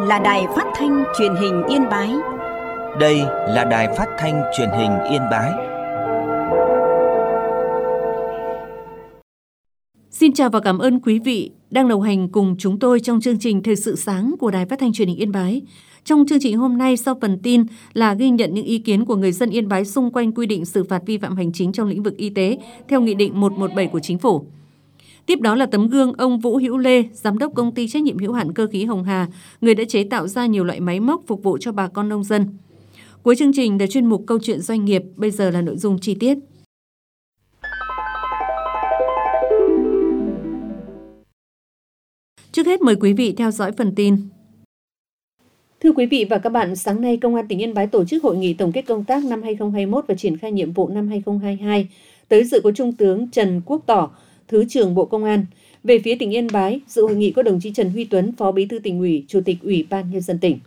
là Đài Phát thanh Truyền hình Yên Bái. Đây là Đài Phát thanh Truyền hình Yên Bái. Xin chào và cảm ơn quý vị đang đồng hành cùng chúng tôi trong chương trình Thời sự sáng của Đài Phát thanh Truyền hình Yên Bái. Trong chương trình hôm nay, sau phần tin là ghi nhận những ý kiến của người dân Yên Bái xung quanh quy định xử phạt vi phạm hành chính trong lĩnh vực y tế theo Nghị định 117 của Chính phủ. Tiếp đó là tấm gương ông Vũ Hữu Lê, giám đốc công ty trách nhiệm hữu hạn cơ khí Hồng Hà, người đã chế tạo ra nhiều loại máy móc phục vụ cho bà con nông dân. Cuối chương trình là chuyên mục Câu chuyện doanh nghiệp, bây giờ là nội dung chi tiết. Trước hết mời quý vị theo dõi phần tin. Thưa quý vị và các bạn, sáng nay Công an tỉnh Yên Bái tổ chức hội nghị tổng kết công tác năm 2021 và triển khai nhiệm vụ năm 2022. Tới dự có Trung tướng Trần Quốc Tỏ, Thứ trưởng Bộ Công an. Về phía tỉnh Yên Bái, dự hội nghị có đồng chí Trần Huy Tuấn, Phó Bí thư Tỉnh ủy, Chủ tịch Ủy ban Nhân dân tỉnh.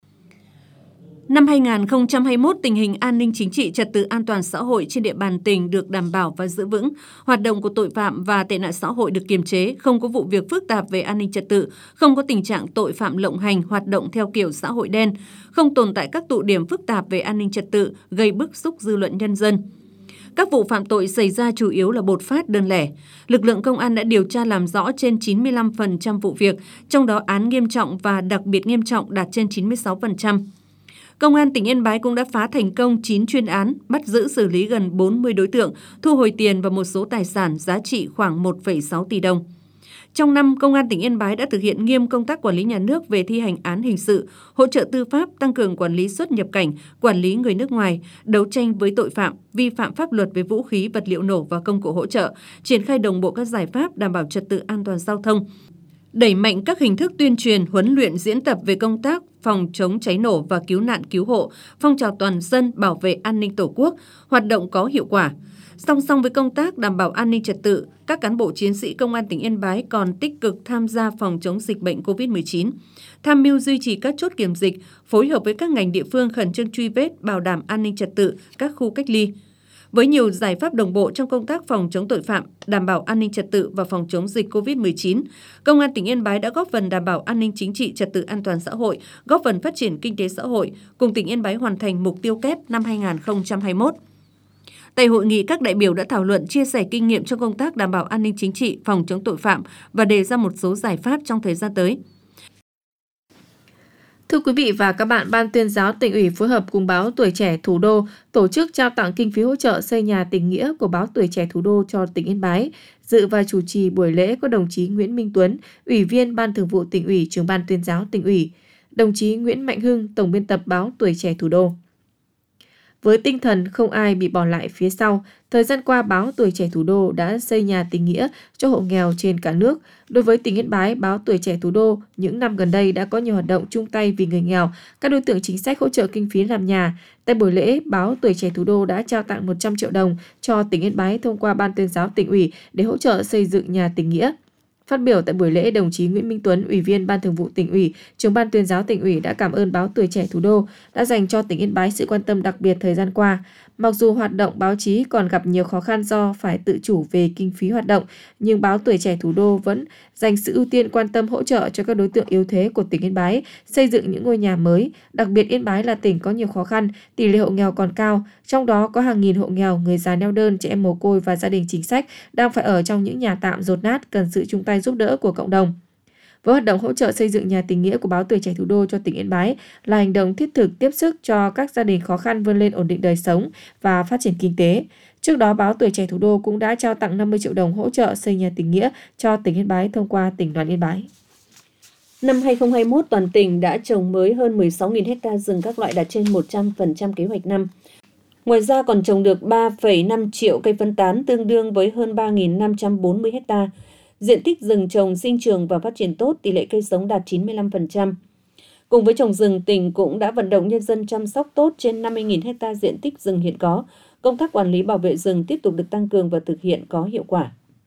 Năm 2021, tình hình an ninh chính trị, trật tự an toàn xã hội trên địa bàn tỉnh được đảm bảo và giữ vững. Hoạt động của tội phạm và tệ nạn xã hội được kiềm chế, không có vụ việc phức tạp về an ninh trật tự, không có tình trạng tội phạm lộng hành, hoạt động theo kiểu xã hội đen, không tồn tại các tụ điểm phức tạp về an ninh trật tự, gây bức xúc dư luận nhân dân. Các vụ phạm tội xảy ra chủ yếu là bột phát đơn lẻ. Lực lượng công an đã điều tra làm rõ trên 95% vụ việc, trong đó án nghiêm trọng và đặc biệt nghiêm trọng đạt trên 96%. Công an tỉnh Yên Bái cũng đã phá thành công 9 chuyên án, bắt giữ xử lý gần 40 đối tượng, thu hồi tiền và một số tài sản giá trị khoảng 1,6 tỷ đồng. Trong năm, Công an tỉnh Yên Bái đã thực hiện nghiêm công tác quản lý nhà nước về thi hành án hình sự, hỗ trợ tư pháp, tăng cường quản lý xuất nhập cảnh, quản lý người nước ngoài, đấu tranh với tội phạm, vi phạm pháp luật về vũ khí, vật liệu nổ và công cụ hỗ trợ, triển khai đồng bộ các giải pháp đảm bảo trật tự an toàn giao thông, đẩy mạnh các hình thức tuyên truyền, huấn luyện, diễn tập về công tác phòng chống cháy nổ và cứu nạn cứu hộ, phong trào toàn dân bảo vệ an ninh Tổ quốc, hoạt động có hiệu quả. Song song với công tác đảm bảo an ninh trật tự, các cán bộ chiến sĩ Công an tỉnh Yên Bái còn tích cực tham gia phòng chống dịch bệnh COVID-19, tham mưu duy trì các chốt kiểm dịch, phối hợp với các ngành địa phương khẩn trương truy vết, bảo đảm an ninh trật tự các khu cách ly. Với nhiều giải pháp đồng bộ trong công tác phòng chống tội phạm, đảm bảo an ninh trật tự và phòng chống dịch COVID-19, Công an tỉnh Yên Bái đã góp phần đảm bảo an ninh chính trị, trật tự an toàn xã hội, góp phần phát triển kinh tế xã hội, cùng tỉnh Yên Bái hoàn thành mục tiêu kép năm 2021. Tại hội nghị, các đại biểu đã thảo luận chia sẻ kinh nghiệm trong công tác đảm bảo an ninh chính trị, phòng chống tội phạm và đề ra một số giải pháp trong thời gian tới. Thưa quý vị và các bạn, Ban Tuyên giáo Tỉnh ủy phối hợp cùng Báo Tuổi Trẻ Thủ đô tổ chức trao tặng kinh phí hỗ trợ xây nhà tình nghĩa của Báo Tuổi Trẻ Thủ đô cho tỉnh Yên Bái. Dự và chủ trì buổi lễ có đồng chí Nguyễn Minh Tuấn, Ủy viên Ban Thường vụ Tỉnh ủy, Trưởng Ban Tuyên giáo Tỉnh ủy, đồng chí Nguyễn Mạnh Hưng, Tổng biên tập Báo Tuổi Trẻ Thủ đô. Với tinh thần không ai bị bỏ lại phía sau, thời gian qua Báo Tuổi Trẻ Thủ đô đã xây nhà tình nghĩa cho hộ nghèo trên cả nước. Đối với tỉnh Yên Bái, Báo Tuổi Trẻ Thủ đô những năm gần đây đã có nhiều hoạt động chung tay vì người nghèo, các đối tượng chính sách hỗ trợ kinh phí làm nhà. Tại buổi lễ, Báo Tuổi Trẻ Thủ đô đã trao tặng 100 triệu đồng cho tỉnh Yên Bái thông qua Ban Tuyên giáo Tỉnh ủy để hỗ trợ xây dựng nhà tình nghĩa. Phát biểu tại buổi lễ, đồng chí Nguyễn Minh Tuấn, Ủy viên Ban Thường vụ Tỉnh ủy, Trưởng Ban Tuyên giáo Tỉnh ủy đã cảm ơn Báo Tuổi Trẻ Thủ đô đã dành cho tỉnh Yên Bái sự quan tâm đặc biệt thời gian qua. Mặc dù hoạt động báo chí còn gặp nhiều khó khăn do phải tự chủ về kinh phí hoạt động, nhưng Báo Tuổi Trẻ Thủ đô vẫn dành sự ưu tiên quan tâm hỗ trợ cho các đối tượng yếu thế của tỉnh Yên Bái, xây dựng những ngôi nhà mới. Đặc biệt Yên Bái là tỉnh có nhiều khó khăn, tỷ lệ hộ nghèo còn cao, trong đó có hàng nghìn hộ nghèo, người già neo đơn, trẻ em mồ côi và gia đình chính sách đang phải ở trong những nhà tạm dột nát, cần sự chung tay giúp đỡ của cộng đồng. Với hoạt động hỗ trợ xây dựng nhà tình nghĩa của Báo Tuổi Trẻ Thủ đô cho tỉnh Yên Bái là hành động thiết thực tiếp sức cho các gia đình khó khăn vươn lên ổn định đời sống và phát triển kinh tế. Trước đó, Báo Tuổi Trẻ Thủ đô cũng đã trao tặng 50 triệu đồng hỗ trợ xây nhà tình nghĩa cho tỉnh Yên Bái thông qua Tỉnh đoàn Yên Bái. Năm 2021, toàn tỉnh đã trồng mới hơn 16.000 ha rừng các loại đạt trên 100% kế hoạch năm. Ngoài ra còn trồng được 3,5 triệu cây phân tán tương đương với hơn 3.540 ha. Diện tích rừng trồng sinh trưởng và phát triển tốt, tỷ lệ cây sống đạt 95%. Cùng với trồng rừng, tỉnh cũng đã vận động nhân dân chăm sóc tốt trên 50.000 ha diện tích rừng hiện có. Công tác quản lý bảo vệ rừng tiếp tục được tăng cường và thực hiện có hiệu quả.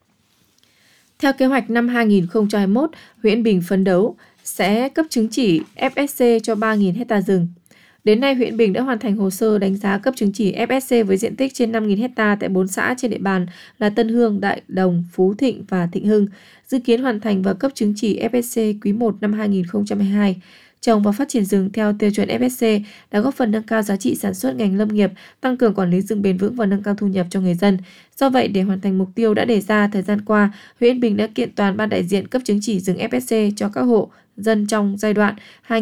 Theo kế hoạch năm 2021, huyện Yên Bình phấn đấu sẽ cấp chứng chỉ FSC cho 3.000 ha rừng. Đến nay, huyện Bình đã hoàn thành hồ sơ đánh giá cấp chứng chỉ FSC với diện tích trên 5.000 ha tại 4 xã trên địa bàn là Tân Hương, Đại Đồng, Phú Thịnh và Thịnh Hưng, dự kiến hoàn thành và cấp chứng chỉ FSC quý 1 năm 2022. trồng và phát triển rừng theo tiêu chuẩn FSC đã góp phần nâng cao giá trị sản xuất ngành lâm nghiệp, tăng cường quản lý rừng bền vững và nâng cao thu nhập cho người dân. Do vậy, để hoàn thành mục tiêu đã đề ra thời gian qua, huyện Yên Bình đã kiện toàn ban đại diện cấp chứng chỉ rừng FSC cho các hộ dân trong giai đoạn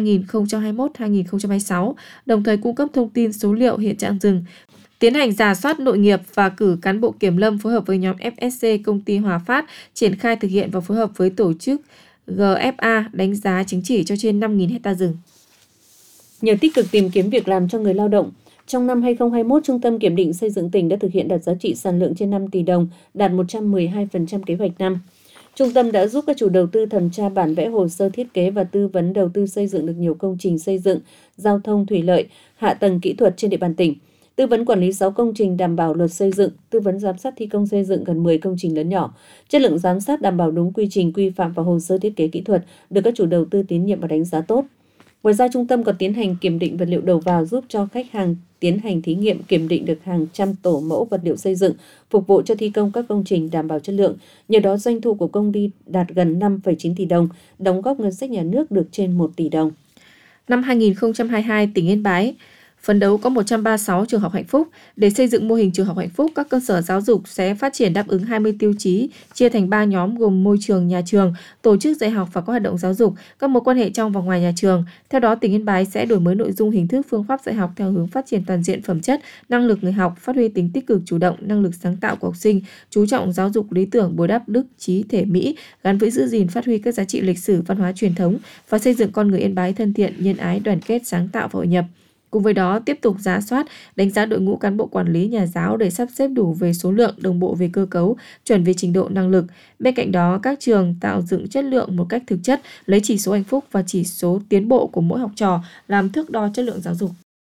2021-2026, đồng thời cung cấp thông tin số liệu hiện trạng rừng, tiến hành rà soát nội nghiệp và cử cán bộ kiểm lâm phối hợp với nhóm FSC công ty Hòa Phát triển khai thực hiện và phối hợp với tổ chức GFA đánh giá chứng chỉ cho trên 5.000 hecta rừng. Nhờ tích cực tìm kiếm việc làm cho người lao động, trong năm 2021, Trung tâm Kiểm định Xây dựng tỉnh đã thực hiện đạt giá trị sản lượng trên 5 tỷ đồng, đạt 112% kế hoạch năm. Trung tâm đã giúp các chủ đầu tư thẩm tra bản vẽ hồ sơ thiết kế và tư vấn đầu tư xây dựng được nhiều công trình xây dựng, giao thông thủy lợi, hạ tầng kỹ thuật trên địa bàn tỉnh. Tư vấn quản lý 6 công trình đảm bảo luật xây dựng, tư vấn giám sát thi công xây dựng gần 10 công trình lớn nhỏ. Chất lượng giám sát đảm bảo đúng quy trình, quy phạm và hồ sơ thiết kế kỹ thuật được các chủ đầu tư tín nhiệm và đánh giá tốt. Ngoài ra, trung tâm còn tiến hành kiểm định vật liệu đầu vào giúp cho khách hàng tiến hành thí nghiệm kiểm định được hàng trăm tổ mẫu vật liệu xây dựng, phục vụ cho thi công các công trình đảm bảo chất lượng. Nhờ đó, doanh thu của công ty đạt gần 5,9 tỷ đồng, đóng góp ngân sách nhà nước được trên 1 tỷ đồng. Năm 2022, tỉnh Yên Bái phấn đấu có 136 trường học hạnh phúc. Để xây dựng mô hình trường học hạnh phúc, các cơ sở giáo dục sẽ phát triển đáp ứng 20 tiêu chí, chia thành 3 nhóm gồm môi trường nhà trường, tổ chức dạy học và các hoạt động giáo dục, các mối quan hệ trong và ngoài nhà trường. Theo đó, tỉnh Yên Bái sẽ đổi mới nội dung, hình thức, phương pháp dạy học theo hướng phát triển toàn diện phẩm chất, năng lực người học, phát huy tính tích cực chủ động, năng lực sáng tạo của học sinh, chú trọng giáo dục lý tưởng, bồi đắp đức, trí, thể, mỹ, gắn với giữ gìn, phát huy các giá trị lịch sử, văn hóa truyền thống và xây dựng con người Yên Bái thân thiện, nhân ái, đoàn kết, sáng tạo và hội nhập. Cùng với đó, tiếp tục rà soát, đánh giá đội ngũ cán bộ quản lý nhà giáo để sắp xếp đủ về số lượng, đồng bộ về cơ cấu, chuẩn về trình độ năng lực. Bên cạnh đó, các trường tạo dựng chất lượng một cách thực chất, lấy chỉ số hạnh phúc và chỉ số tiến bộ của mỗi học trò làm thước đo chất lượng giáo dục.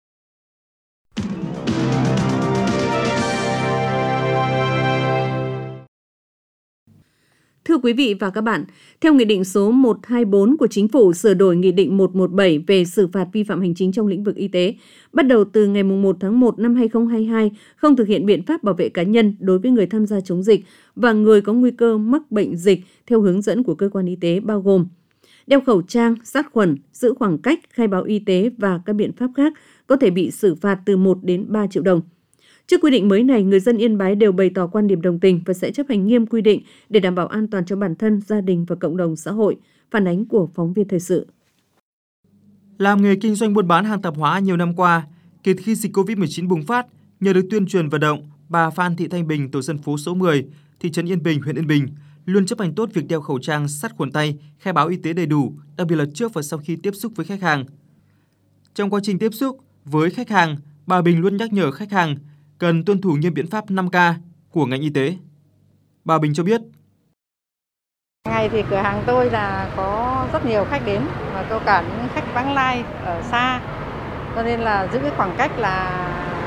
Thưa quý vị và các bạn, theo Nghị định số 124 của Chính phủ sửa đổi Nghị định 117 về xử phạt vi phạm hành chính trong lĩnh vực y tế, bắt đầu từ ngày 1 tháng 1 năm 2022, không thực hiện biện pháp bảo vệ cá nhân đối với người tham gia chống dịch và người có nguy cơ mắc bệnh dịch theo hướng dẫn của cơ quan y tế bao gồm đeo khẩu trang, sát khuẩn, giữ khoảng cách, khai báo y tế và các biện pháp khác có thể bị xử phạt từ 1 đến 3 triệu đồng. Trước quy định mới này, người dân Yên Bái đều bày tỏ quan điểm đồng tình và sẽ chấp hành nghiêm quy định để đảm bảo an toàn cho bản thân, gia đình và cộng đồng xã hội. Phản ánh của phóng viên thời sự. Làm nghề kinh doanh buôn bán hàng tạp hóa nhiều năm qua, kể từ khi dịch Covid-19 bùng phát, nhờ được tuyên truyền vận động, bà Phan Thị Thanh Bình, tổ dân phố số 10, thị trấn Yên Bình, huyện Yên Bình, luôn chấp hành tốt việc đeo khẩu trang, sát khuẩn tay, khai báo y tế đầy đủ, đặc biệt là trước và sau khi tiếp xúc với khách hàng. Trong quá trình tiếp xúc với khách hàng, bà Bình luôn nhắc nhở khách hàng cần tuân thủ nghiêm biện pháp 5K của ngành y tế. Bà Bình cho biết. Ngày thì cửa hàng tôi là có rất nhiều khách đến và có cả những khách vãng lai ở xa. Cho nên là giữ cái khoảng cách là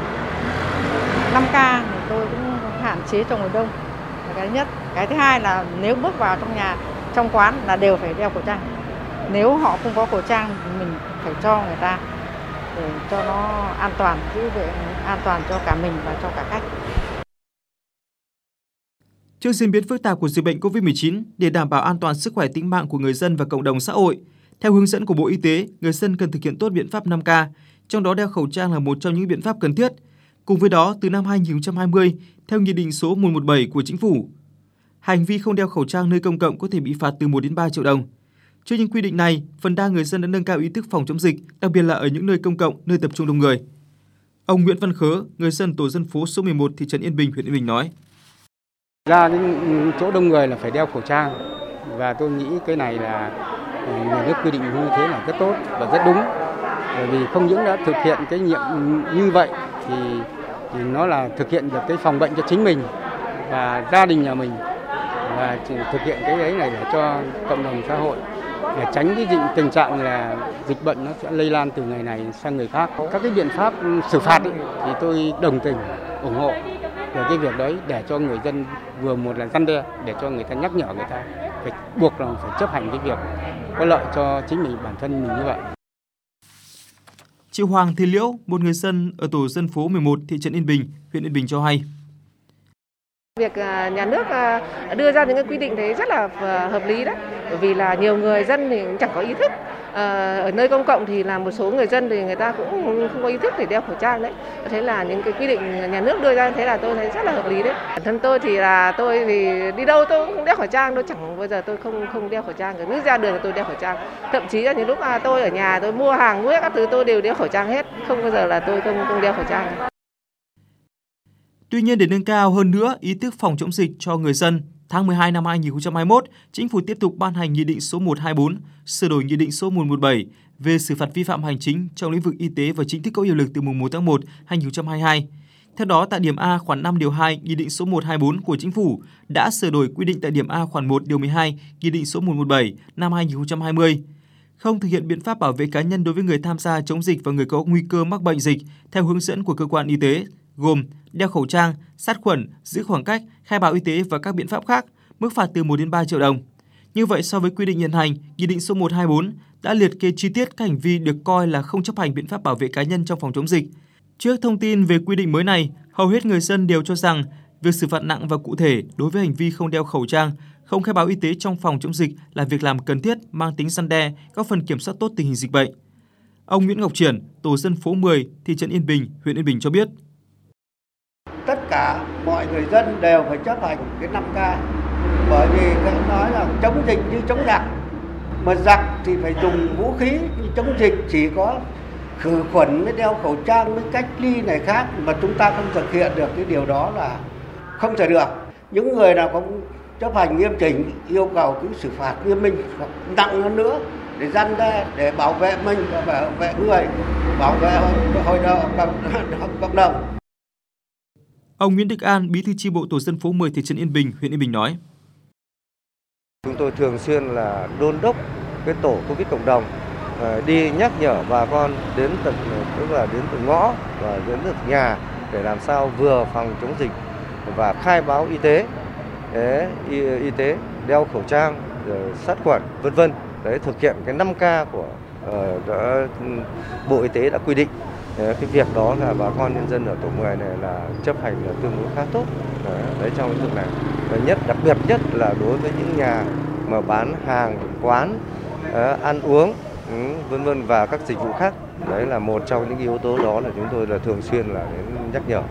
5K thì tôi cũng hạn chế cho ngồi đông. Là cái nhất. Cái thứ hai là nếu bước vào trong nhà, trong quán là đều phải đeo khẩu trang. Nếu họ không có khẩu trang thì mình phải cho người ta để cho nó an toàn, giữ vệ an toàn cho cả mình và cho cả khách. Trước diễn biến phức tạp của dịch bệnh COVID-19, để đảm bảo an toàn sức khỏe tính mạng của người dân và cộng đồng xã hội, theo hướng dẫn của Bộ Y tế, người dân cần thực hiện tốt biện pháp 5K, trong đó đeo khẩu trang là một trong những biện pháp cần thiết. Cùng với đó, từ năm 2020, theo Nghị định số 117 của Chính phủ, hành vi không đeo khẩu trang nơi công cộng có thể bị phạt từ 1 đến 3 triệu đồng. Trước những quy định này, phần đa người dân đã nâng cao ý thức phòng chống dịch, đặc biệt là ở những nơi công cộng, nơi tập trung đông người. Ông Nguyễn Văn Khớ, người dân tổ dân phố số 11, thị trấn Yên Bình, huyện Yên Bình nói: Ra những chỗ đông người là phải đeo khẩu trang và tôi nghĩ cái này là nhà nước quy định như thế là rất tốt và rất đúng. Bởi vì không những đã thực hiện cái nhiệm như vậy thì nó là thực hiện được cái phòng bệnh cho chính mình và gia đình nhà mình, và thực hiện cái đấy này để cho cộng đồng xã hội, để tránh cái tình trạng là dịch bệnh nó sẽ lây lan từ người này sang người khác. Các cái biện pháp xử phạt thì tôi đồng tình, ủng hộ về cái việc đấy để cho người dân vừa một là răn đe, để cho người ta nhắc nhở người ta phải buộc là phải chấp hành cái việc có lợi cho chính mình, bản thân mình như vậy. Chị Hoàng Thị Liễu, một người dân ở tổ dân phố 11, thị trấn Yên Bình, huyện Yên Bình cho hay: Việc nhà nước đưa ra những cái quy định đấy rất là hợp lý đấy, bởi vì là nhiều người dân thì cũng chẳng có ý thức Ở nơi công cộng thì là một số người dân thì người ta cũng không có ý thức để đeo khẩu trang đấy. Thế là những cái quy định nhà nước đưa ra thế là tôi thấy rất là hợp lý đấy. Bản thân tôi thì đi đâu tôi cũng không đeo khẩu trang, tôi chẳng bao giờ tôi không đeo khẩu trang. Cứ ra đường tôi đeo khẩu trang. Thậm chí là những lúc mà tôi ở nhà tôi mua hàng, mua các thứ tôi đều đeo khẩu trang hết, không bao giờ là tôi không đeo khẩu trang. Tuy nhiên, để nâng cao hơn nữa ý thức phòng chống dịch cho người dân, tháng 12 năm 2021, Chính phủ tiếp tục ban hành Nghị định số 124, sửa đổi Nghị định số 117 về xử phạt vi phạm hành chính trong lĩnh vực y tế và chính thức có hiệu lực từ mùng 1 tháng 1 2022. Theo đó, tại điểm A khoản 5 điều 2 Nghị định số 124 của Chính phủ đã sửa đổi quy định tại điểm A khoản 1 điều 12 Nghị định số 117 năm 2020. Không thực hiện biện pháp bảo vệ cá nhân đối với người tham gia chống dịch và người có nguy cơ mắc bệnh dịch theo hướng dẫn của cơ quan y tế, gồm đeo khẩu trang, sát khuẩn, giữ khoảng cách, khai báo y tế và các biện pháp khác, mức phạt từ 1 đến 3 triệu đồng. Như vậy, so với quy định hiện hành, Nghị định số 124 đã liệt kê chi tiết các hành vi được coi là không chấp hành biện pháp bảo vệ cá nhân trong phòng chống dịch. Trước thông tin về quy định mới này, hầu hết người dân đều cho rằng việc xử phạt nặng và cụ thể đối với hành vi không đeo khẩu trang, không khai báo y tế trong phòng chống dịch là việc làm cần thiết, mang tính răn đe, góp phần kiểm soát tốt tình hình dịch bệnh. Ông Nguyễn Ngọc Triển, tổ dân phố 10, thị trấn Yên Bình, huyện Yên Bình cho biết. Tất cả mọi người dân đều phải chấp hành cái 5K, bởi vì cái nói là chống dịch như chống giặc, mà giặc thì phải dùng vũ khí, chống dịch chỉ có khử khuẩn mới đeo khẩu trang mới cách ly này khác, mà chúng ta không thực hiện được cái điều đó là không thể được. Những người nào không chấp hành nghiêm chỉnh yêu cầu cứ xử phạt nghiêm minh hoặc nặng hơn nữa để răn đe, để bảo vệ mình và bảo vệ người, bảo vệ hội cộng đồng. Ông Nguyễn Đức An, Bí thư chi bộ tổ dân phố 10 thị trấn Yên Bình, huyện Yên Bình nói: Chúng tôi thường xuyên là đôn đốc cái tổ Covid cộng đồng đi nhắc nhở bà con đến tận ngõ và đến tận nhà để làm sao vừa phòng chống dịch và khai báo y tế, đeo khẩu trang, rồi sát khuẩn, vân vân. Đấy, thực hiện cái 5K của Bộ Y tế đã quy định. Cái việc đó là bà con nhân dân ở tổ 10 này là chấp hành là tương đối khá tốt. Đấy, trong lĩnh vực này. Và đặc biệt nhất là đối với những nhà mà bán hàng, quán, ăn uống, vân vân và các dịch vụ khác. Đấy là một trong những yếu tố đó là chúng tôi là thường xuyên là đến nhắc nhở.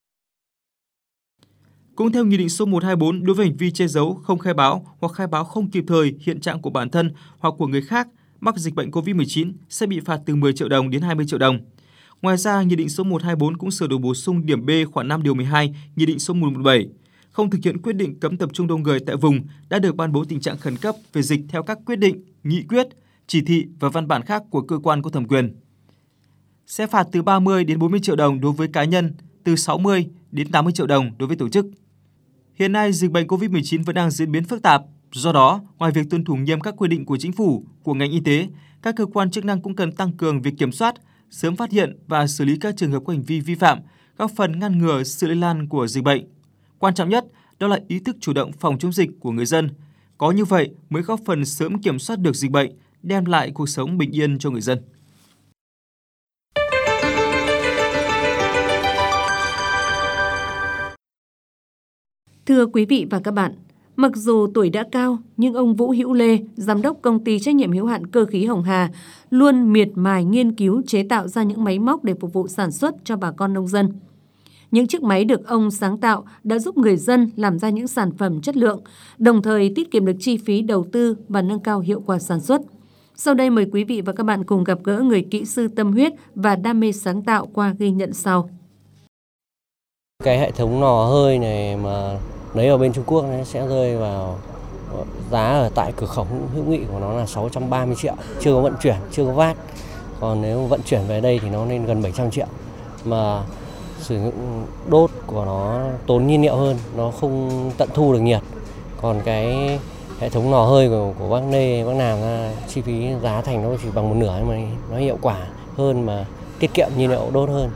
Cũng theo Nghị định số 124, đối với hành vi che giấu, không khai báo hoặc khai báo không kịp thời hiện trạng của bản thân hoặc của người khác mắc dịch bệnh COVID-19 sẽ bị phạt từ 10 triệu đồng đến 20 triệu đồng. Ngoài ra, Nghị định số 124 cũng sửa đổi bổ sung điểm B khoản 5 điều 12 Nghị định số 117, không thực hiện quyết định cấm tập trung đông người tại vùng đã được ban bố tình trạng khẩn cấp về dịch theo các quyết định, nghị quyết, chỉ thị và văn bản khác của cơ quan có thẩm quyền. Sẽ phạt từ 30 đến 40 triệu đồng đối với cá nhân, từ 60 đến 80 triệu đồng đối với tổ chức. Hiện nay, dịch bệnh COVID-19 vẫn đang diễn biến phức tạp. Do đó, ngoài việc tuân thủ nghiêm các quy định của chính phủ, của ngành y tế, các cơ quan chức năng cũng cần tăng cường việc kiểm soát, sớm phát hiện và xử lý các trường hợp có hành vi vi phạm, góp phần ngăn ngừa sự lây lan của dịch bệnh. Quan trọng nhất đó là ý thức chủ động phòng chống dịch của người dân. Có như vậy mới góp phần sớm kiểm soát được dịch bệnh, đem lại cuộc sống bình yên cho người dân. Thưa quý vị và các bạn, mặc dù tuổi đã cao, nhưng ông Vũ Hữu Lê, giám đốc công ty trách nhiệm hữu hạn Cơ khí Hồng Hà, luôn miệt mài nghiên cứu chế tạo ra những máy móc để phục vụ sản xuất cho bà con nông dân. Những chiếc máy được ông sáng tạo đã giúp người dân làm ra những sản phẩm chất lượng, đồng thời tiết kiệm được chi phí đầu tư và nâng cao hiệu quả sản xuất. Sau đây mời quý vị và các bạn cùng gặp gỡ người kỹ sư tâm huyết và đam mê sáng tạo qua ghi nhận sau. Cái hệ thống nò hơi này mà lấy ở bên Trung Quốc nó sẽ rơi vào giá ở tại cửa khẩu hữu nghị của nó là 630 triệu, chưa có vận chuyển, chưa có VAT. Còn nếu vận chuyển về đây thì nó lên gần 700 triệu. Mà sử dụng đốt của nó tốn nhiên liệu hơn, nó không tận thu được nhiệt. Còn cái hệ thống nò hơi của bác Lê, bác làm ra chi phí giá thành nó chỉ bằng một nửa, mà nó hiệu quả hơn mà tiết kiệm nhiên liệu đốt hơn.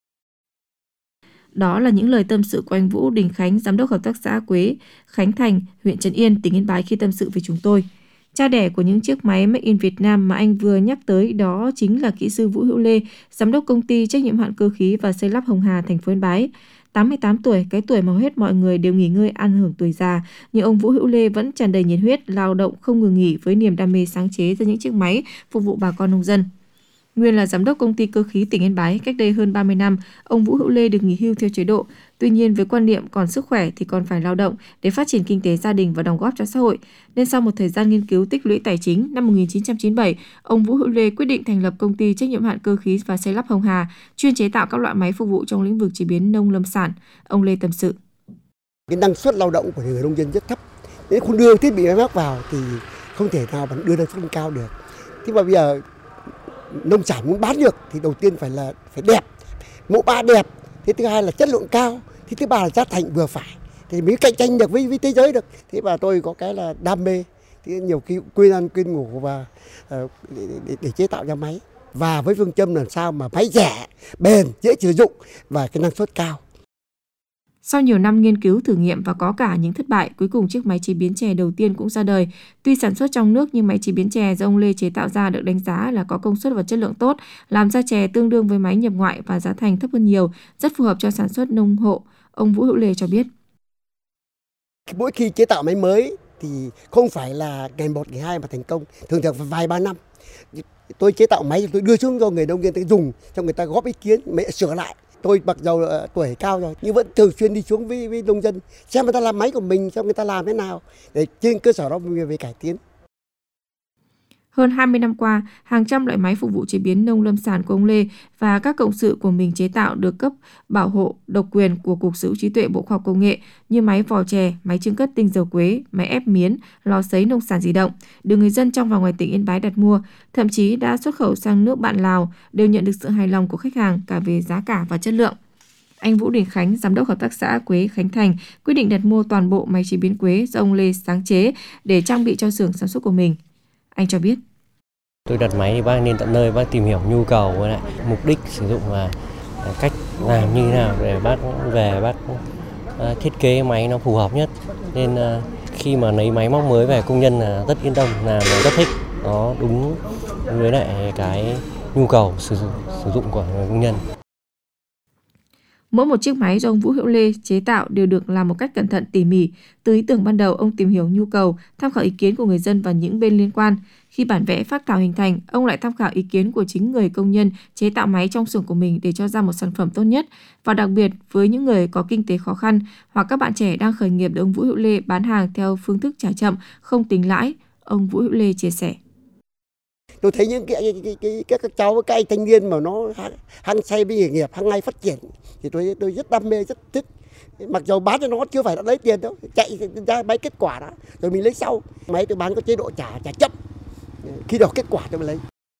Đó là những lời tâm sự của anh Vũ Đình Khánh, giám đốc hợp tác xã Quế, Khánh Thành, huyện Trấn Yên, tỉnh Yên Bái khi tâm sự với chúng tôi. Cha đẻ của những chiếc máy Made in Việt Nam mà anh vừa nhắc tới đó chính là kỹ sư Vũ Hữu Lê, giám đốc công ty trách nhiệm hữu hạn Cơ khí và xây lắp Hồng Hà, thành phố Yên Bái. 88 tuổi, cái tuổi mà hầu hết mọi người đều nghỉ ngơi ăn hưởng tuổi già, nhưng ông Vũ Hữu Lê vẫn tràn đầy nhiệt huyết, lao động không ngừng nghỉ với niềm đam mê sáng chế ra những chiếc máy phục vụ bà con nông dân. Nguyên là giám đốc công ty cơ khí tỉnh Yên Bái, cách đây hơn 30 năm, ông Vũ Hữu Lê được nghỉ hưu theo chế độ. Tuy nhiên, với quan niệm còn sức khỏe thì còn phải lao động để phát triển kinh tế gia đình và đóng góp cho xã hội. Nên sau một thời gian nghiên cứu tích lũy tài chính, năm 1997, ông Vũ Hữu Lê quyết định thành lập công ty trách nhiệm hữu hạn cơ khí và xây lắp Hồng Hà, chuyên chế tạo các loại máy phục vụ trong lĩnh vực chế biến nông lâm sản. Ông Lê tâm sự. Cái năng suất lao động của người nông dân rất thấp. Nếu không đưa thiết bị máy móc vào thì không thể nào mà đưa năng suất cao được. Thế mà bây giờ nông sản muốn bán được thì đầu tiên phải đẹp, mẫu mã đẹp, thế thứ hai là chất lượng cao, thế thứ ba là giá thành vừa phải thì mới cạnh tranh được với thế giới được. Thế mà tôi có cái là đam mê, thì nhiều khi quên ăn quên ngủ và để chế tạo ra máy, và với phương châm làm sao mà máy rẻ, bền, dễ sử dụng và cái năng suất cao. Sau nhiều năm nghiên cứu thử nghiệm và có cả những thất bại, cuối cùng chiếc máy chế biến chè đầu tiên cũng ra đời. Tuy sản xuất trong nước nhưng máy chế biến chè do ông Lê chế tạo ra được đánh giá là có công suất và chất lượng tốt, làm ra chè tương đương với máy nhập ngoại và giá thành thấp hơn nhiều, rất phù hợp cho sản xuất nông hộ. Ông Vũ Hữu Lê cho biết. Mỗi khi chế tạo máy mới thì không phải là ngày 1, ngày 2 mà thành công, thường phải vài ba năm. Tôi chế tạo máy tôi đưa xuống cho người nông dân dùng, cho người ta góp ý kiến, mẹ sửa lại. Tôi mặc dù tuổi cao rồi nhưng vẫn thường xuyên đi xuống với nông dân xem người ta làm máy của mình, xem người ta làm thế nào để trên cơ sở đó về cải tiến. Hơn 20 năm qua, hàng trăm loại máy phục vụ chế biến nông lâm sản của ông Lê và các cộng sự của mình chế tạo được cấp bảo hộ độc quyền của Cục Sở hữu trí tuệ Bộ Khoa học Công nghệ như máy vò chè, máy chưng cất tinh dầu quế, máy ép miến, lò sấy nông sản di động, được người dân trong và ngoài tỉnh Yên Bái đặt mua, thậm chí đã xuất khẩu sang nước bạn Lào, đều nhận được sự hài lòng của khách hàng cả về giá cả và chất lượng. Anh Vũ Đình Khánh, giám đốc hợp tác xã Quế Khánh Thành, quyết định đặt mua toàn bộ máy chế biến quế do ông Lê sáng chế để trang bị cho xưởng sản xuất của mình. Anh cho biết. Tôi đặt máy thì bác nên tận nơi, bác tìm hiểu nhu cầu với lại mục đích sử dụng và cách làm như thế nào để bác về bác thiết kế máy nó phù hợp nhất. Nên khi mà lấy máy móc mới về, công nhân là rất yên tâm, là rất thích, nó đúng với lại cái nhu cầu sử dụng của người công nhân. Mỗi một chiếc máy do ông Vũ Hữu Lê chế tạo đều được làm một cách cẩn thận tỉ mỉ. Từ ý tưởng ban đầu, ông tìm hiểu nhu cầu, tham khảo ý kiến của người dân và những bên liên quan. Khi bản vẽ phác thảo hình thành, ông lại tham khảo ý kiến của chính người công nhân chế tạo máy trong xưởng của mình để cho ra một sản phẩm tốt nhất. Và đặc biệt, với những người có kinh tế khó khăn hoặc các bạn trẻ đang khởi nghiệp, để ông Vũ Hữu Lê bán hàng theo phương thức trả chậm, không tính lãi. Ông Vũ Hữu Lê chia sẻ. Tôi thấy những các cháu, các anh thanh niên mà nó hăng say với nghề nghiệp, hăng hay phát triển thì tôi rất đam mê, rất thích. Mặc dù bán cho nó chưa phải đã lấy tiền đâu, chạy ra máy kết quả đó, rồi mình lấy sau. Máy tôi bán có chế độ trả chậm, khi đó kết quả tôi mới lấy.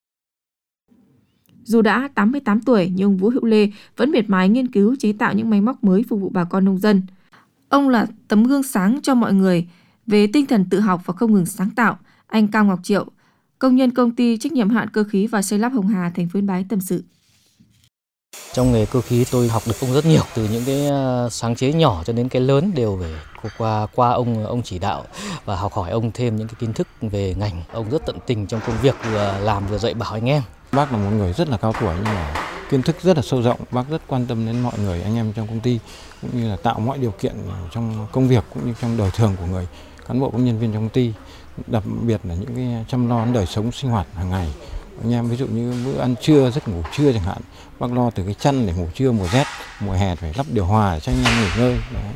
Dù đã 88 tuổi nhưng ông Vũ Hữu Lê vẫn miệt mài nghiên cứu chế tạo những máy móc mới phục vụ bà con nông dân. Ông là tấm gương sáng cho mọi người về tinh thần tự học và không ngừng sáng tạo. Anh Cao Ngọc Triệu, công nhân công ty trách nhiệm hữu hạn cơ khí và xây lắp Hồng Hà, thành phố Yên Bái tâm sự. Trong nghề cơ khí tôi học được cũng rất nhiều, từ những cái sáng chế nhỏ cho đến cái lớn đều phải qua ông chỉ đạo và học hỏi ông thêm những cái kiến thức về ngành. Ông rất tận tình trong công việc, vừa làm vừa dạy bảo anh em. Bác là một người rất là cao tuổi nhưng mà kiến thức rất là sâu rộng. Bác rất quan tâm đến mọi người, anh em trong công ty, cũng như là tạo mọi điều kiện trong công việc cũng như trong đời thường của người cán bộ công nhân viên trong công ty. Đặc biệt là những cái chăm lo đến đời sống sinh hoạt hàng ngày. Anh em ví dụ như bữa ăn trưa, giấc ngủ trưa chẳng hạn, bác lo từ cái chăn để ngủ trưa mùa rét, mùa hè phải lắp điều hòa để cho anh em nghỉ ngơi. Đấy.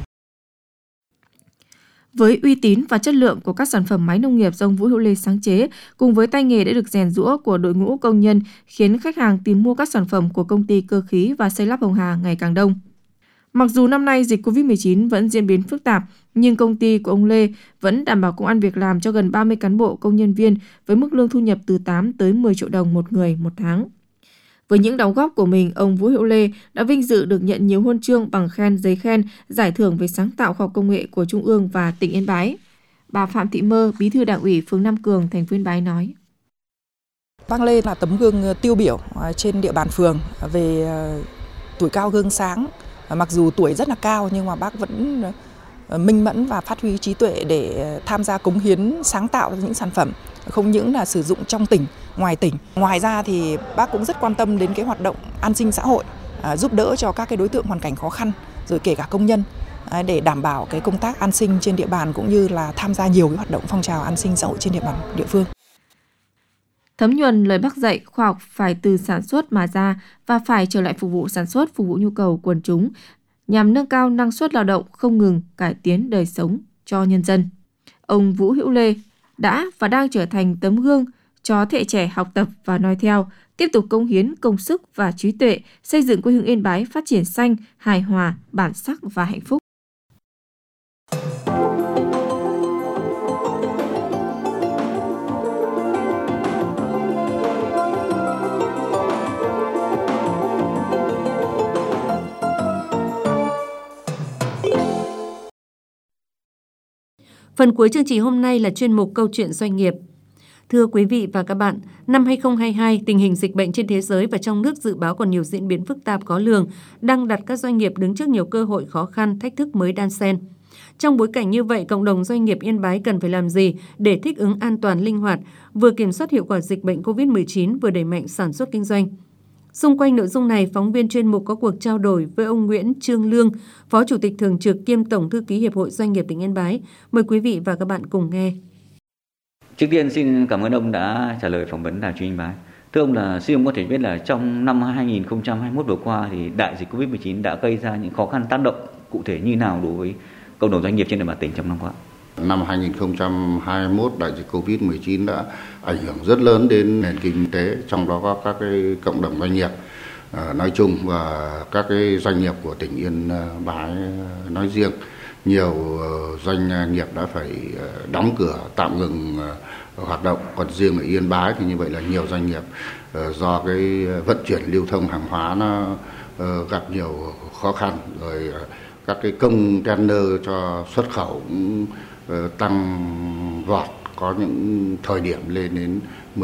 Với uy tín và chất lượng của các sản phẩm máy nông nghiệp do ông Vũ Hữu Lê sáng chế, cùng với tay nghề đã được rèn giũa của đội ngũ công nhân, khiến khách hàng tìm mua các sản phẩm của công ty cơ khí và xây lắp Hồng Hà ngày càng đông. Mặc dù năm nay dịch Covid-19 vẫn diễn biến phức tạp, nhưng công ty của ông Lê vẫn đảm bảo công ăn việc làm cho gần 30 cán bộ công nhân viên với mức lương thu nhập từ 8 tới 10 triệu đồng một người một tháng. Với những đóng góp của mình, ông Vũ Hữu Lê đã vinh dự được nhận nhiều huân chương, bằng khen, giấy khen, giải thưởng về sáng tạo khoa học công nghệ của Trung ương và tỉnh Yên Bái. Bà Phạm Thị Mơ, Bí thư Đảng ủy phường Nam Cường, thành phố Yên Bái nói: Bác Lê là tấm gương tiêu biểu trên địa bàn phường về tuổi cao gương sáng. Mặc dù tuổi rất là cao nhưng mà bác vẫn minh mẫn và phát huy trí tuệ để tham gia cống hiến sáng tạo những sản phẩm, không những là sử dụng trong tỉnh, ngoài tỉnh. Ngoài ra thì bác cũng rất quan tâm đến cái hoạt động an sinh xã hội, giúp đỡ cho các cái đối tượng hoàn cảnh khó khăn, rồi kể cả công nhân để đảm bảo cái công tác an sinh trên địa bàn cũng như là tham gia nhiều cái hoạt động phong trào an sinh xã hội trên địa bàn địa phương. Thấm nhuần lời Bác dạy, khoa học phải từ sản xuất mà ra và phải trở lại phục vụ sản xuất, phục vụ nhu cầu quần chúng nhằm nâng cao năng suất lao động, không ngừng cải tiến đời sống cho nhân dân. Ông Vũ Hữu Lê đã và đang trở thành tấm gương cho thế hệ trẻ học tập và noi theo, tiếp tục cống hiến công sức và trí tuệ, xây dựng quê hương Yên Bái phát triển xanh, hài hòa, bản sắc và hạnh phúc. Phần cuối chương trình hôm nay là chuyên mục Câu chuyện doanh nghiệp. Thưa quý vị và các bạn, năm 2022, tình hình dịch bệnh trên thế giới và trong nước dự báo còn nhiều diễn biến phức tạp khó lường, đang đặt các doanh nghiệp đứng trước nhiều cơ hội khó khăn, thách thức mới đan xen. Trong bối cảnh như vậy, cộng đồng doanh nghiệp Yên Bái cần phải làm gì để thích ứng an toàn, linh hoạt, vừa kiểm soát hiệu quả dịch bệnh COVID-19, vừa đẩy mạnh sản xuất kinh doanh? Xung quanh nội dung này, phóng viên chuyên mục có cuộc trao đổi với ông Nguyễn Trương Lương, Phó Chủ tịch Thường trực kiêm Tổng Thư ký Hiệp hội Doanh nghiệp tỉnh Yên Bái. Mời quý vị và các bạn cùng nghe. Trước tiên xin cảm ơn ông đã trả lời phỏng vấn Đài Truyền hình Yên Bái. Thưa ông, xin ông có thể biết là trong năm 2021 vừa qua thì đại dịch Covid-19 đã gây ra những khó khăn tác động cụ thể như nào đối với cộng đồng doanh nghiệp trên địa bàn tỉnh trong năm qua? Năm 2021, đại dịch Covid-19 đã ảnh hưởng rất lớn đến nền kinh tế, trong đó có các cái cộng đồng doanh nghiệp nói chung và các cái doanh nghiệp của tỉnh Yên Bái nói riêng. Nhiều doanh nghiệp đã phải đóng cửa, tạm ngừng hoạt động. Còn riêng ở Yên Bái thì như vậy là nhiều doanh nghiệp do cái vận chuyển lưu thông hàng hóa nó gặp nhiều khó khăn, rồi các cái container cho xuất khẩu cũng tăng vọt, có những thời điểm lên đến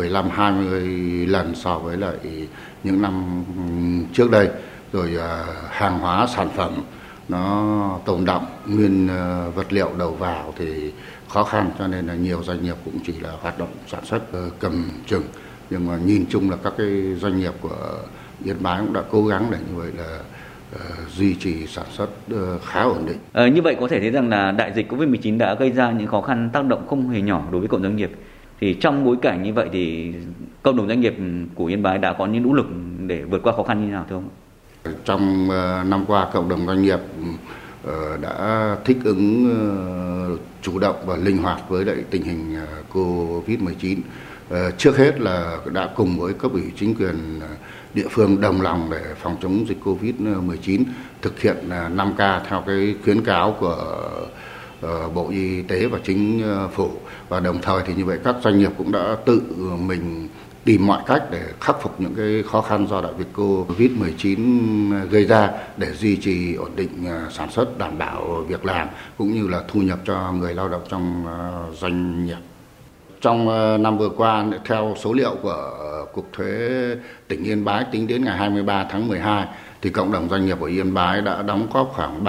15-20 lần so với lại những năm trước đây. Rồi hàng hóa sản phẩm nó tồn đọng, nguyên vật liệu đầu vào thì khó khăn, cho nên là nhiều doanh nghiệp cũng chỉ là hoạt động sản xuất cầm chừng. Nhưng mà nhìn chung là các cái doanh nghiệp của Yên Bái cũng đã cố gắng để như vậy là duy trì sản xuất khá ổn định. Như vậy có thể thấy rằng là đại dịch Covid-19 đã gây ra những khó khăn tác động không hề nhỏ đối với cộng đồng doanh nghiệp. Thì trong bối cảnh như vậy thì cộng đồng doanh nghiệp của Yên Bái đã có những nỗ lực để vượt qua khó khăn như thế nào thưa ông? Trong năm qua, cộng đồng doanh nghiệp đã thích ứng chủ động và linh hoạt với lại tình hình Covid-19. Trước hết là đã cùng với cấp ủy chính quyền địa phương đồng lòng để phòng chống dịch Covid-19, thực hiện 5K theo cái khuyến cáo của Bộ Y tế và Chính phủ. Và đồng thời thì như vậy các doanh nghiệp cũng đã tự mình tìm mọi cách để khắc phục những cái khó khăn do đại dịch Covid-19 gây ra, để duy trì ổn định sản xuất, đảm bảo việc làm cũng như là thu nhập cho người lao động trong doanh nghiệp. Trong năm vừa qua, theo số liệu của Cục Thuế tỉnh Yên Bái, tính đến ngày 23 tháng 12 thì cộng đồng doanh nghiệp của Yên Bái đã đóng góp khoảng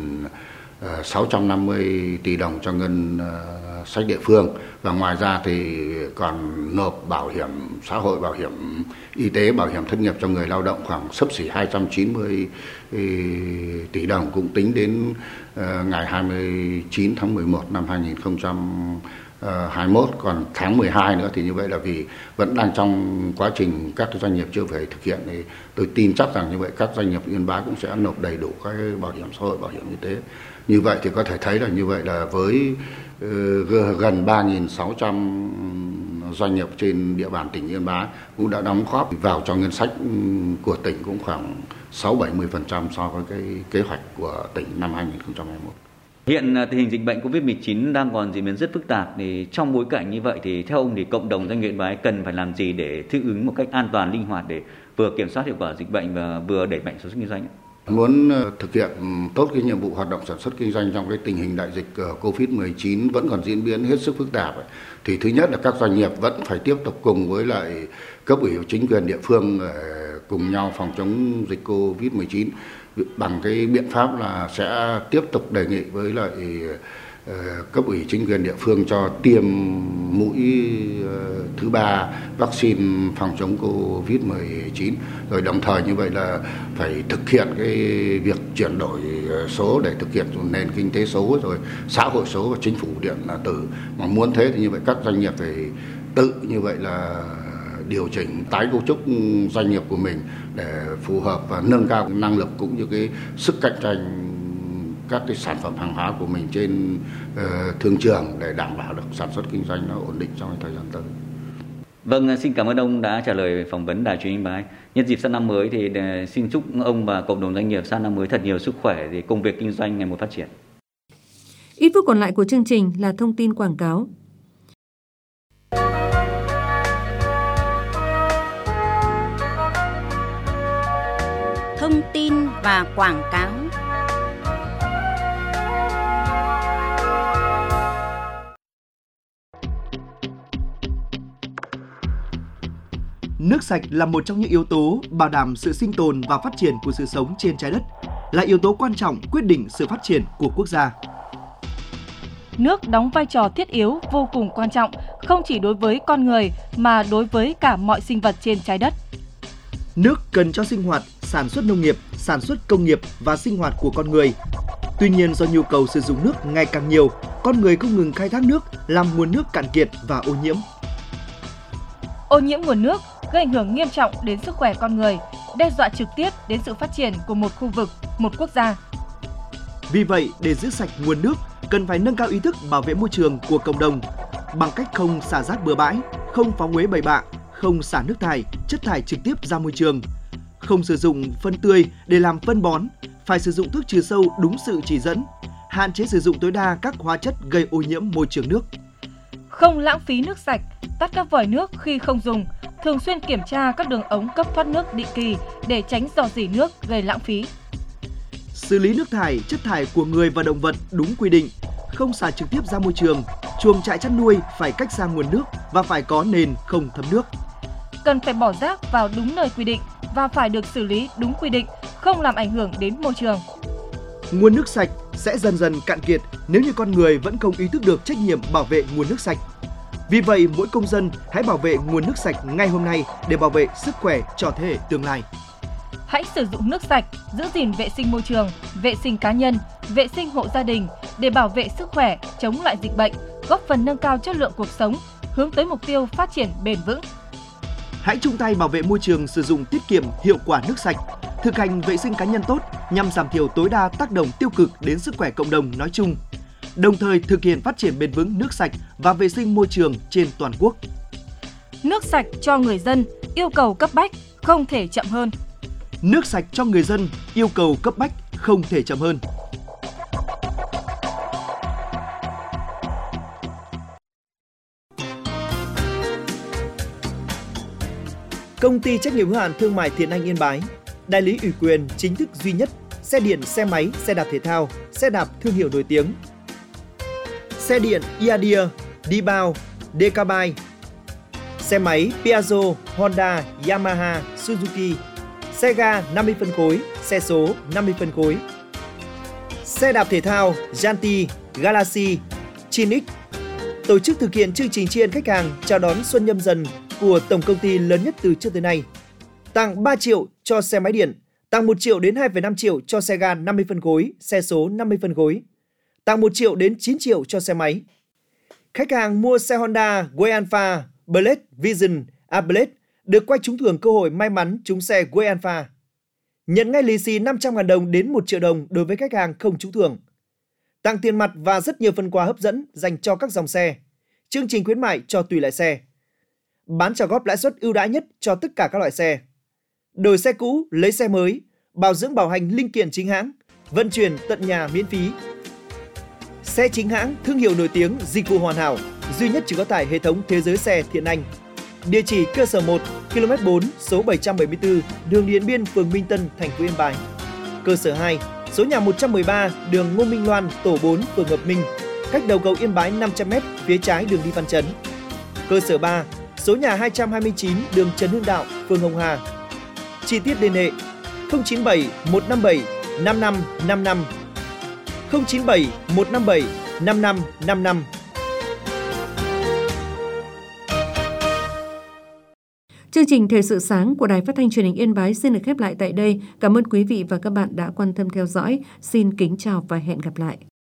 3.650 tỷ đồng cho ngân sách địa phương, và ngoài ra thì còn nộp bảo hiểm xã hội, bảo hiểm y tế, bảo hiểm thất nghiệp cho người lao động khoảng xấp xỉ 290 tỷ đồng, cũng tính đến ngày 29 tháng 11 năm 2021. Còn tháng 12 nữa thì như vậy là vì vẫn đang trong quá trình các doanh nghiệp chưa phải thực hiện, thì tôi tin chắc rằng như vậy các doanh nghiệp Yên Bái cũng sẽ nộp đầy đủ các bảo hiểm xã hội, bảo hiểm y tế. Như vậy thì có thể thấy là như vậy là với gần 3.600 doanh nghiệp trên địa bàn tỉnh Yên Bái cũng đã đóng góp vào cho ngân sách của tỉnh cũng khoảng 60-70% so với cái kế hoạch của tỉnh năm 2021. Hiện tình hình dịch bệnh Covid-19 đang còn diễn biến rất phức tạp, thì trong bối cảnh như vậy thì theo ông thì cộng đồng doanh nghiệp Yên Bái cần phải làm gì để thích ứng một cách an toàn, linh hoạt để vừa kiểm soát hiệu quả dịch bệnh và vừa đẩy mạnh sản xuất kinh doanh? Muốn thực hiện tốt cái nhiệm vụ hoạt động sản xuất kinh doanh trong cái tình hình đại dịch Covid-19 vẫn còn diễn biến hết sức phức tạp, thì thứ nhất là các doanh nghiệp vẫn phải tiếp tục cùng với lại cấp ủy chính quyền địa phương cùng nhau phòng chống dịch Covid-19 bằng cái biện pháp là sẽ tiếp tục đề nghị với lại cấp ủy chính quyền địa phương cho tiêm mũi thứ 3 vaccine phòng chống Covid-19. Rồi đồng thời như vậy là phải thực hiện cái việc chuyển đổi số để thực hiện nền kinh tế số, rồi xã hội số và chính phủ điện tử. Mà muốn thế thì như vậy các doanh nghiệp phải tự như vậy là điều chỉnh tái cấu trúc doanh nghiệp của mình để phù hợp và nâng cao năng lực cũng như cái sức cạnh tranh các cái sản phẩm hàng hóa của mình trên thương trường để đảm bảo được sản xuất kinh doanh nó ổn định trong thời gian tới. Vâng, xin cảm ơn ông đã trả lời phỏng vấn Đài Truyền hình Yên Bái. Nhân dịp sang năm mới thì xin chúc ông và cộng đồng doanh nghiệp sang năm mới thật nhiều sức khỏe để công việc kinh doanh ngày một phát triển. Ít phút còn lại của chương trình là thông tin quảng cáo. Thông tin và quảng cáo. Nước sạch là một trong những yếu tố bảo đảm sự sinh tồn và phát triển của sự sống trên trái đất, là yếu tố quan trọng quyết định sự phát triển của quốc gia. Nước đóng vai trò thiết yếu vô cùng quan trọng, không chỉ đối với con người mà đối với cả mọi sinh vật trên trái đất. Nước cần cho sinh hoạt, sản xuất nông nghiệp, sản xuất công nghiệp và sinh hoạt của con người. Tuy nhiên do nhu cầu sử dụng nước ngày càng nhiều, con người không ngừng khai thác nước làm nguồn nước cạn kiệt và ô nhiễm. Ô nhiễm nguồn nước gây ảnh hưởng nghiêm trọng đến sức khỏe con người, đe dọa trực tiếp đến sự phát triển của một khu vực, một quốc gia. Vì vậy, để giữ sạch nguồn nước, cần phải nâng cao ý thức bảo vệ môi trường của cộng đồng bằng cách không xả rác bừa bãi, không phóng uế bậy bạ, không xả nước thải, chất thải trực tiếp ra môi trường, không sử dụng phân tươi để làm phân bón, phải sử dụng thuốc trừ sâu đúng sự chỉ dẫn, hạn chế sử dụng tối đa các hóa chất gây ô nhiễm môi trường nước. Không lãng phí nước sạch, tắt các vòi nước khi không dùng, thường xuyên kiểm tra các đường ống cấp thoát nước định kỳ để tránh rò rỉ nước gây lãng phí. Xử lý nước thải, chất thải của người và động vật đúng quy định, không xả trực tiếp ra môi trường, chuồng trại chăn nuôi phải cách xa nguồn nước và phải có nền không thấm nước. Cần phải bỏ rác vào đúng nơi quy định và phải được xử lý đúng quy định, không làm ảnh hưởng đến môi trường. Nguồn nước sạch sẽ dần dần cạn kiệt nếu như con người vẫn không ý thức được trách nhiệm bảo vệ nguồn nước sạch. Vì vậy, mỗi công dân hãy bảo vệ nguồn nước sạch ngay hôm nay để bảo vệ sức khỏe cho thế hệ tương lai. Hãy sử dụng nước sạch, giữ gìn vệ sinh môi trường, vệ sinh cá nhân, vệ sinh hộ gia đình để bảo vệ sức khỏe, chống lại dịch bệnh, góp phần nâng cao chất lượng cuộc sống, hướng tới mục tiêu phát triển bền vững. Hãy chung tay bảo vệ môi trường, sử dụng tiết kiệm hiệu quả nước sạch, thực hành vệ sinh cá nhân tốt nhằm giảm thiểu tối đa tác động tiêu cực đến sức khỏe cộng đồng nói chung, đồng thời thực hiện phát triển bền vững nước sạch và vệ sinh môi trường trên toàn quốc. Nước sạch cho người dân, yêu cầu cấp bách, không thể chậm hơn. Nước sạch cho người dân, yêu cầu cấp bách, không thể chậm hơn. Công ty trách nhiệm hữu hạn thương mại Thiện Anh Yên Bái, đại lý ủy quyền chính thức duy nhất xe điện, xe máy, xe đạp thể thao, xe đạp thương hiệu nổi tiếng. Xe điện Iadia, Dibao, Decabike. Xe máy Piaggio, Honda, Yamaha, Suzuki. Xe ga 50 phân khối, xe số 50 phân khối. Xe đạp thể thao Yanti, Galaxy, Chinix. Tổ chức thực hiện chương trình tri ân khách hàng chào đón Xuân Nhâm Dần của tổng công ty lớn nhất từ trước tới nay. Tặng 3 triệu cho xe máy điện, tặng 1 triệu đến 2,5 triệu cho xe ga 50 phân khối, xe số 50 phân khối. Tặng 1 triệu đến 9 triệu cho xe máy. Khách hàng mua xe Honda Way Alpha, Blade Vision, Blade được quay trúng thưởng cơ hội may mắn trúng xe Way Alpha. Nhận ngay lì xì 500.000 đồng đến 1 triệu đồng đối với khách hàng không trúng thưởng. Tặng tiền mặt và rất nhiều phần quà hấp dẫn dành cho các dòng xe. Chương trình khuyến mại cho tùy loại xe. Bán trả góp lãi suất ưu đãi nhất cho tất cả các loại xe. Đổi xe cũ, lấy xe mới, bảo dưỡng bảo hành linh kiện chính hãng, vận chuyển tận nhà miễn phí. Xe chính hãng, thương hiệu nổi tiếng, dịch vụ hoàn hảo, duy nhất chỉ có tại hệ thống Thế giới xe Thiện Anh. Địa chỉ cơ sở 1, km 4, số 774, đường Điện Biên, phường Minh Tân, thành phố Yên Bái. Cơ sở 2, số nhà 113, đường Ngô Minh Loan, tổ 4, phường Hợp Minh, cách đầu cầu Yên Bái 500m, phía trái đường đi Văn Chấn. Cơ sở 3, số nhà 229, đường Trần Hưng Đạo, phường Hồng Hà. Chi tiết liên hệ 097 157 5555, 097 157 5 năm, 5 năm. Chương trình Thời sự sáng của Đài Phát thanh Truyền hình Yên Bái xin được khép lại tại đây. Cảm ơn quý vị và các bạn đã quan tâm theo dõi. Xin kính chào và hẹn gặp lại.